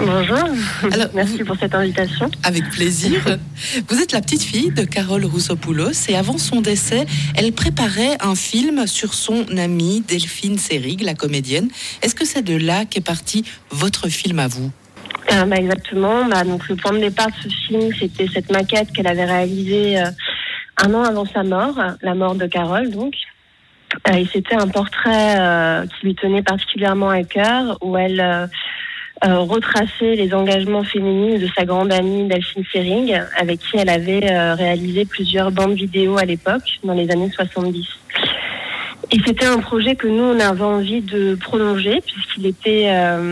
Bonjour, Alors, merci pour cette invitation. Avec plaisir. Vous êtes la petite fille de Carole Roussopoulos et avant son décès, elle préparait un film sur son amie Delphine Seyrig, la comédienne. Est-ce que c'est de là qu'est parti votre film à vous ? Exactement. Donc, le point de départ de ce film, c'était cette maquette qu'elle avait réalisée 1 an avant sa mort, la mort de Carole donc. Et c'était un portrait qui lui tenait particulièrement à cœur, où elle retraçait les engagements féministes de sa grande amie Delphine Seyrig, avec qui elle avait réalisé plusieurs bandes vidéo à l'époque, dans les années 70. Et c'était un projet que nous, on avait envie de prolonger, puisqu'il était...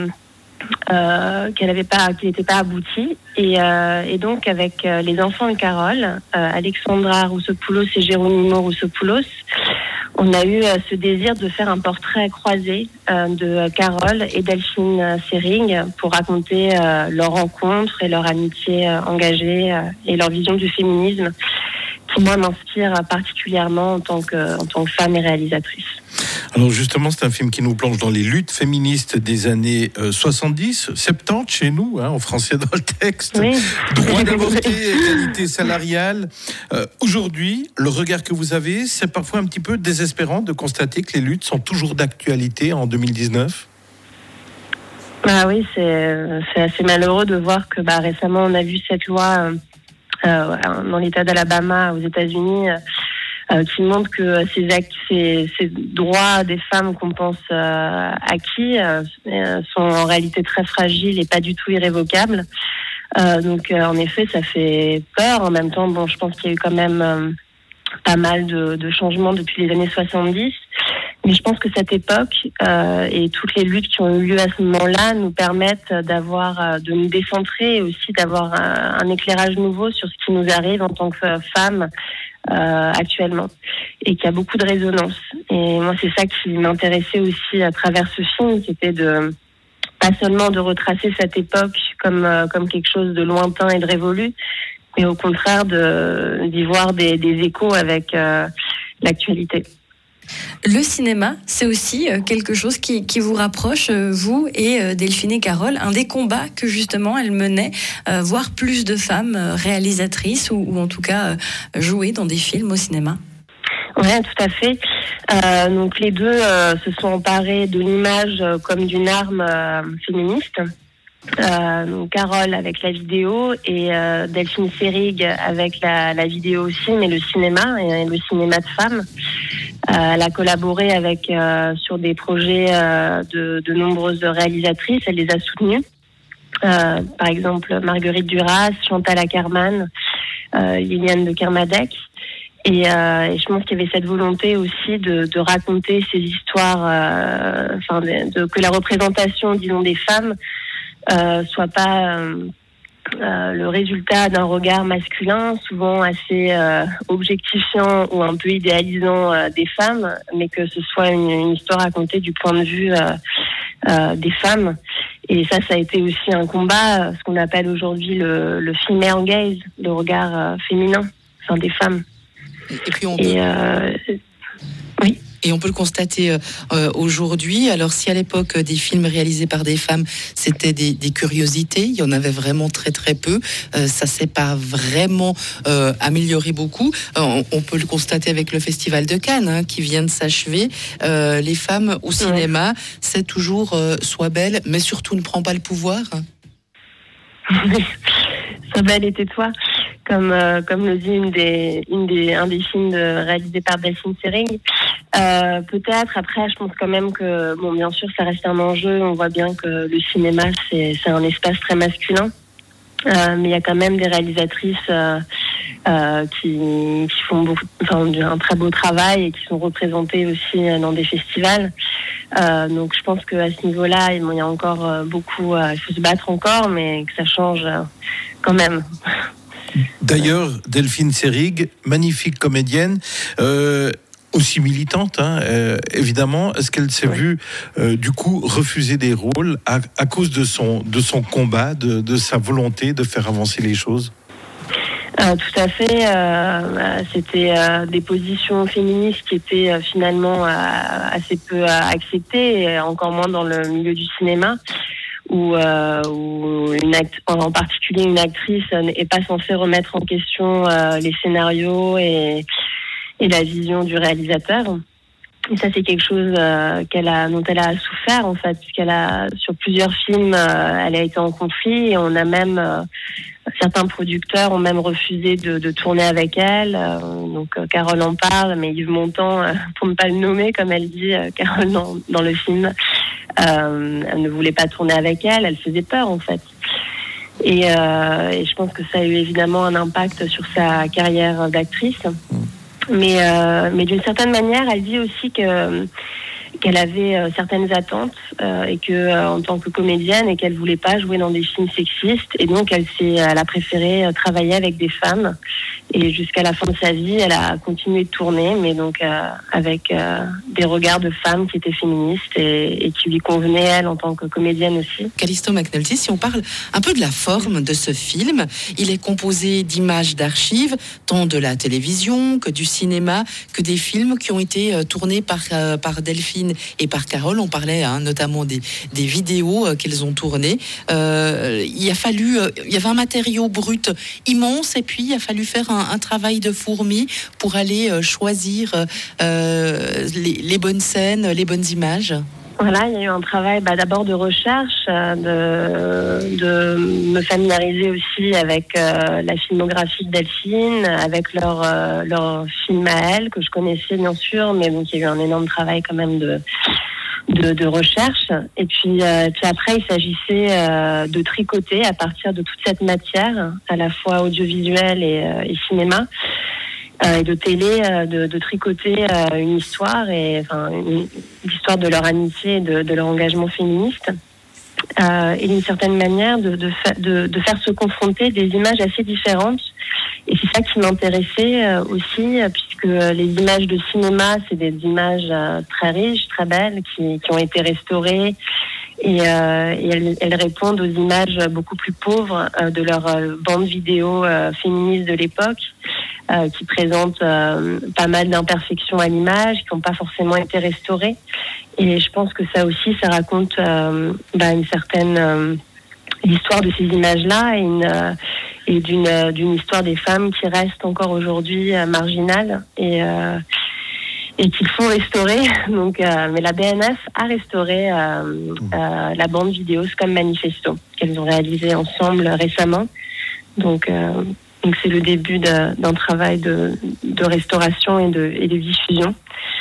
qu'il n'était pas abouti. Et donc, avec les enfants de Carole, Alexandra Roussopoulos et Geronimo Roussopoulos, on a eu ce désir de faire un portrait croisé de Carole et Delphine Seyrig pour raconter leur rencontre et leur amitié engagée et leur vision du féminisme qui, moi, m'inspire particulièrement en tant que femme et réalisatrice. Alors justement, c'est un film qui nous plonge dans les luttes féministes des années 70, 70 chez nous, en français dans le texte. Oui. Droit d'avorter, égalité salariale. Aujourd'hui, le regard que vous avez, c'est parfois un petit peu désespérant de constater que les luttes sont toujours d'actualité en 2019. Oui, c'est assez malheureux de voir que récemment on a vu cette loi dans l'État d'Alabama aux États-Unis qui montre que ces droits des femmes qu'on pense acquis sont en réalité très fragiles et pas du tout irrévocables. Donc en effet, ça fait peur. En même temps, je pense qu'il y a eu quand même pas mal de changements depuis les années 70. Mais je pense que cette époque et toutes les luttes qui ont eu lieu à ce moment-là nous permettent de nous décentrer et aussi d'avoir un éclairage nouveau sur ce qui nous arrive en tant que femmes actuellement et qui a beaucoup de résonance. Et moi, c'est ça qui m'intéressait aussi à travers ce film, c'était pas seulement de retracer cette époque comme quelque chose de lointain et de révolu, mais au contraire d'y voir des échos avec l'actualité. Le cinéma, c'est aussi quelque chose qui vous rapproche, vous et Delphine et Carole, un des combats que justement elles menaient, voir plus de femmes réalisatrices ou en tout cas jouer dans des films au cinéma. Oui, tout à fait. Donc les deux se sont emparés de l'image comme d'une arme féministe. Donc Carole avec la vidéo et Delphine Seyrig avec la vidéo aussi, mais le cinéma et le cinéma de femmes. Elle a collaboré sur des projets de nombreuses réalisatrices. Elle les a soutenues. Par exemple, Marguerite Duras, Chantal Akerman, Liliane de Kermadec. Et je pense qu'il y avait cette volonté aussi de raconter ces histoires, que la représentation, disons, des femmes soit pas le résultat d'un regard masculin, souvent assez objectifiant ou un peu idéalisant des femmes, mais que ce soit une histoire racontée du point de vue des femmes. Et ça a été aussi un combat, ce qu'on appelle aujourd'hui le female gaze, le regard féminin, des femmes. Et puis oui. Et on peut le constater aujourd'hui. Alors, si à l'époque, des films réalisés par des femmes, c'était des curiosités, il y en avait vraiment très très peu. Ça s'est pas vraiment amélioré beaucoup. On peut le constater avec le Festival de Cannes, qui vient de s'achever. Les femmes au cinéma, c'est toujours sois belle, mais surtout ne prends pas le pouvoir. Sois belle et tais-toi. Comme le dit un des films réalisés par Delphine Seyrig. Peut-être, après, je pense quand même que, bien sûr, ça reste un enjeu. On voit bien que le cinéma, c'est un espace très masculin. Mais il y a quand même des réalisatrices qui font un très beau travail et qui sont représentées aussi dans des festivals. Donc je pense qu'à ce niveau-là, il y a encore beaucoup, il faut se battre encore, mais que ça change quand même. D'ailleurs, Delphine Seyrig, magnifique comédienne, aussi militante, évidemment. Est-ce qu'elle s'est vue, du coup, refuser des rôles à cause de son combat, de sa volonté de faire avancer les choses ? Tout à fait. C'était des positions féministes qui étaient finalement assez peu acceptées, et encore moins dans le milieu du cinéma, en particulier une actrice n'est pas censée remettre en question les scénarios et la vision du réalisateur. Et ça, c'est quelque chose dont elle a souffert, en fait, puisqu'elle a, sur plusieurs films, elle a été en conflit, et on a même, certains producteurs ont même refusé de tourner avec elle. Donc, Carole en parle, mais Yves Montand, pour ne pas le nommer, comme elle dit, Carole dans le film, elle ne voulait pas tourner avec elle faisait peur, en fait. Et je pense que ça a eu évidemment un impact sur sa carrière d'actrice. Mais d'une certaine manière, elle dit aussi qu'elle avait certaines attentes et que en tant que comédienne, et qu'elle voulait pas jouer dans des films sexistes, et donc elle a préféré travailler avec des femmes, et jusqu'à la fin de sa vie, elle a continué de tourner, mais donc avec des regards de femmes qui étaient féministes et qui lui convenaient, elle, en tant que comédienne aussi. Callisto McNulty, si on parle un peu de la forme de ce film, il est composé d'images d'archives, tant de la télévision que du cinéma, que des films qui ont été tournés par Delphine et par Carole. On parlait notamment des vidéos qu'elles ont tournées. Il y avait un matériau brut immense, et puis il a fallu faire un travail de fourmi pour aller choisir les bonnes scènes, les bonnes images. Voilà, il y a eu un travail d'abord de recherche, de me familiariser aussi avec la filmographie de Delphine, avec leur film à elle, que je connaissais bien sûr, mais donc il y a eu un énorme travail quand même de recherche. Et puis après, il s'agissait de tricoter à partir de toute cette matière, à la fois audiovisuelle et cinéma, et de télé, de tricoter une histoire, l'histoire de leur amitié et de leur engagement féministe. Et d'une certaine manière, de faire se confronter des images assez différentes. Et c'est ça qui m'intéressait aussi, puisque les images de cinéma, c'est des images très riches, très belles, qui ont été restaurées. Et elles répondent aux images beaucoup plus pauvres de leur bande vidéo féministe de l'époque, qui présentent pas mal d'imperfections à l'image, qui n'ont pas forcément été restaurées. Et je pense que ça aussi, ça raconte une certaine l'histoire de ces images-là, et d'une histoire des femmes qui restent encore aujourd'hui marginales et qu'il faut restaurer. Donc, mais la BNF a restauré la bande vidéo Scum Manifesto, qu'elles ont réalisé ensemble récemment. Donc c'est le début d'un travail de restauration et de diffusion.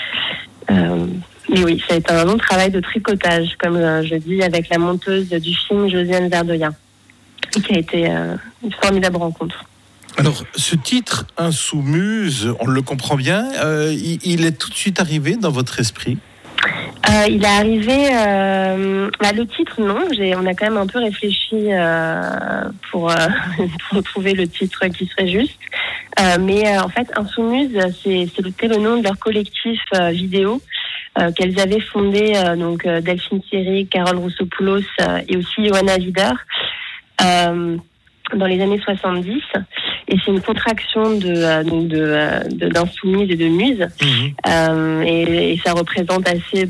Mais oui, ça a été un long travail de tricotage, comme je dis, avec la monteuse du film, Josiane Verdoya, qui a été une formidable rencontre. Alors, ce titre, Insoumise, on le comprend bien, il est tout de suite arrivé dans votre esprit? Il est arrivé... le titre, non. On a quand même un peu réfléchi pour trouver le titre qui serait juste. Mais en fait, Insoumise, c'était le nom de leur collectif vidéo qu'elles avaient fondé, donc Delphine Seyrig, Carole Roussopoulos et aussi Johanna Wider, dans les années 70. Et c'est une contraction d'insoumise et de muse. Et ça représente assez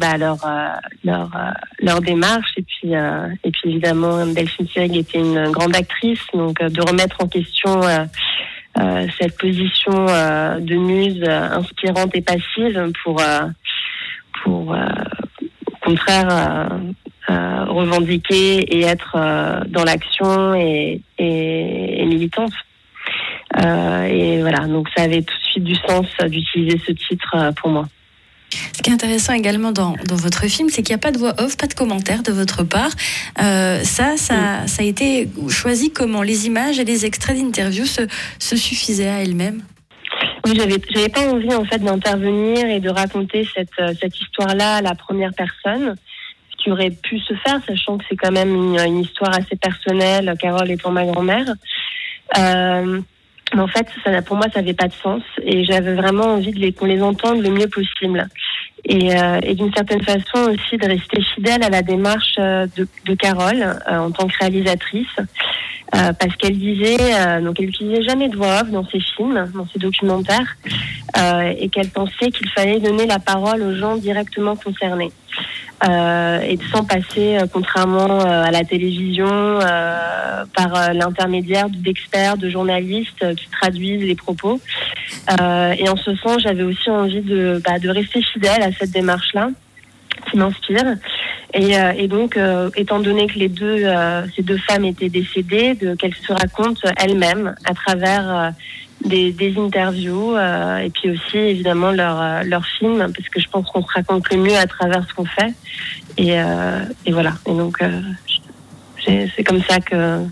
leur démarche. Et puis évidemment, Delphine Seyrig était une grande actrice, donc de remettre en question cette position de muse inspirante et passive pour au contraire revendiquer et être dans l'action et militante. Et voilà, donc ça avait tout de suite du sens d'utiliser ce titre pour moi. Ce qui est intéressant également dans votre film, c'est qu'il n'y a pas de voix off, pas de commentaires de votre part. Ça a été choisi comment? Les images et les extraits d'interviews se suffisaient à elles-mêmes? Oui, j'avais pas envie en fait d'intervenir et de raconter cette histoire-là à la première personne, ce qui aurait pu se faire, sachant que c'est quand même une histoire assez personnelle, Carole étant ma grand-mère. Mais en fait, pour moi, ça n'avait pas de sens, et j'avais vraiment envie qu'on les entende le mieux possible. Et d'une certaine façon aussi de rester fidèle à la démarche de Carole en tant que réalisatrice, parce qu'elle disait, donc elle n'utilisait jamais de voix off dans ses films, dans ses documentaires, et qu'elle pensait qu'il fallait donner la parole aux gens directement concernés. et sans passer, contrairement à la télévision, par l'intermédiaire d'experts, de journalistes qui traduisent les propos. Et en ce sens, j'avais aussi envie de rester fidèle à cette démarche-là, qui m'inspire. Et donc, étant donné que ces deux femmes étaient décédées, qu'elles se racontent elles-mêmes à travers des interviews, et puis aussi évidemment leur film, parce que je pense qu'on se raconte le mieux à travers ce qu'on fait. Et voilà. Et donc, c'est comme ça que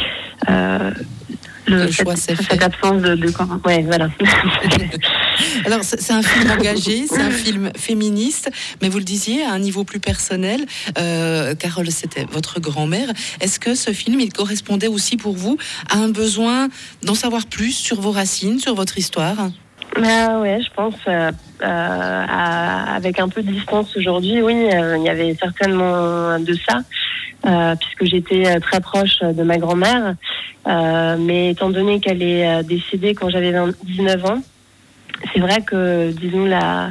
cette absence de corps. Ouais, voilà. Alors, c'est un film engagé, c'est un film féministe, mais vous le disiez, à un niveau plus personnel. Carole, c'était votre grand-mère. Est-ce que ce film, il correspondait aussi pour vous à un besoin d'en savoir plus sur vos racines, sur votre histoire ? Ouais, je pense, avec un peu de distance aujourd'hui, oui, il y avait certainement de ça, puisque j'étais très proche de ma grand-mère, mais étant donné qu'elle est décédée quand j'avais 19 ans, c'est vrai que, disons,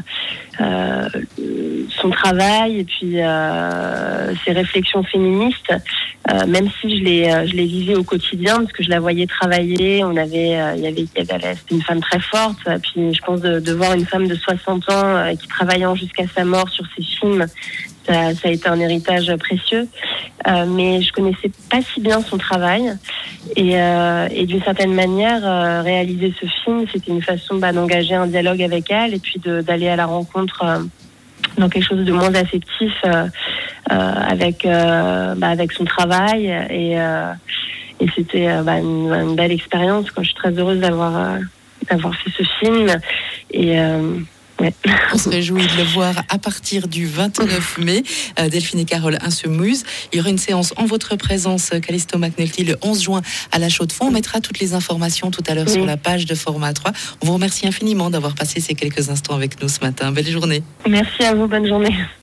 son travail et puis ses réflexions féministes, même si je les vivais au quotidien, parce que je la voyais travailler, c'était une femme très forte. Puis je pense de voir une femme de 60 ans qui travaillant jusqu'à sa mort sur ses films, ça a été un héritage précieux. Mais je connaissais pas si bien son travail. Et d'une certaine manière, réaliser ce film, c'était une façon d'engager un dialogue avec elle et puis d'aller à la rencontre dans quelque chose de moins affectif avec son travail. Et c'était une belle expérience. Je suis très heureuse d'avoir fait ce film. Et ouais. On se réjouit de le voir à partir du 29 mai. Delphine et Carole Insumuse. Il y aura une séance en votre présence, Callisto McNulty, le 11 juin à la Chaux-de-Fonds. On mettra toutes les informations tout à l'heure sur la page de Format 3. On vous remercie infiniment d'avoir passé ces quelques instants avec nous ce matin. Belle journée. Merci à vous, bonne journée.